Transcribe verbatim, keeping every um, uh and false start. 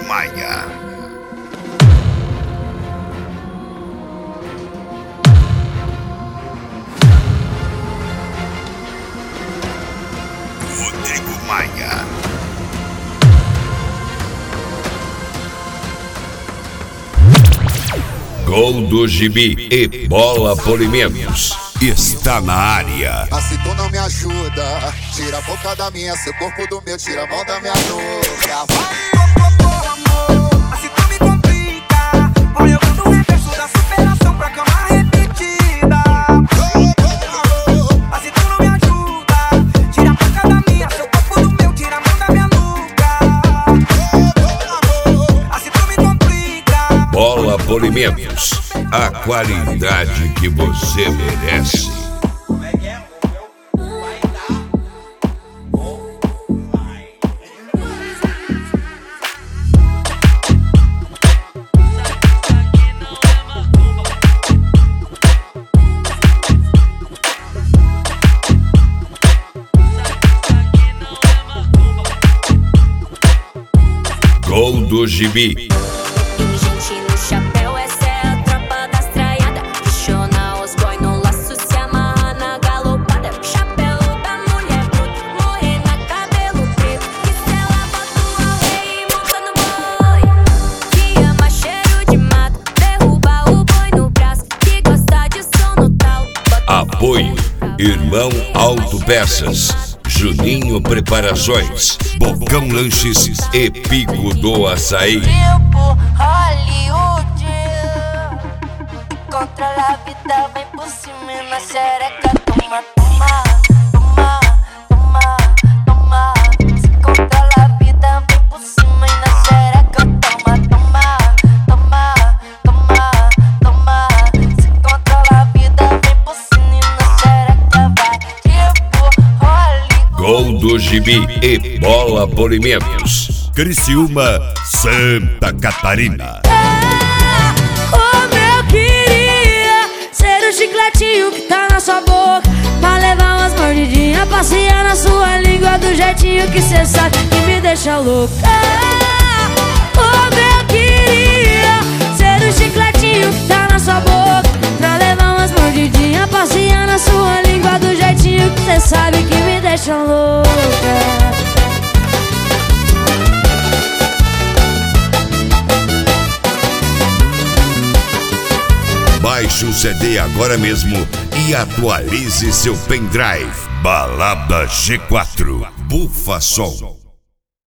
Maia. Rodrigo Maia. Gol do Gibi e Bola Polimentos está na área. Ah, se tu não me ajuda, tira a boca da minha, seu corpo do meu, tira a mão da minha nuca. Ah, se tu me complica, olha eu mando o reverso da superação pra cama repetida. Ah, se tu não me ajuda, tira a boca da minha, seu corpo do meu, tira a mão da minha nuca. Ah, se tu me complica. Bola Polimentos, a qualidade que você merece. Gol do Gibi. Apoio Irmão Autopeças, Juninho Preparações, Bocão Lanches e Pico do Açaí. Tipo Hollywood, controla a vida, vem por cima e na xereca. Toma, toma, toma, toma, toma. Se controla a vida, vem por cima e na xereca. Toma, toma, toma, toma, toma. Se controla a vida, vem por cima e na xereca. Vai, tipo Hollywood. Gol do Gibi e Bola Polimentos, Criciúma, Santa Catarina. Ah, como eu queria ser o chicletinho que tá na sua boca, pra levar umas mordidinhas, passear na sua língua do jeitinho que cê sabe que me deixa louca. Ah, como eu queria ser o chicletinho que tá na sua boca, pra levar umas mordidinhas, passear na sua língua do jeitinho que cê sabe que me deixa louca. Baixe o C D agora mesmo e atualize seu pendrive. Balada G quatro, Bufa Som.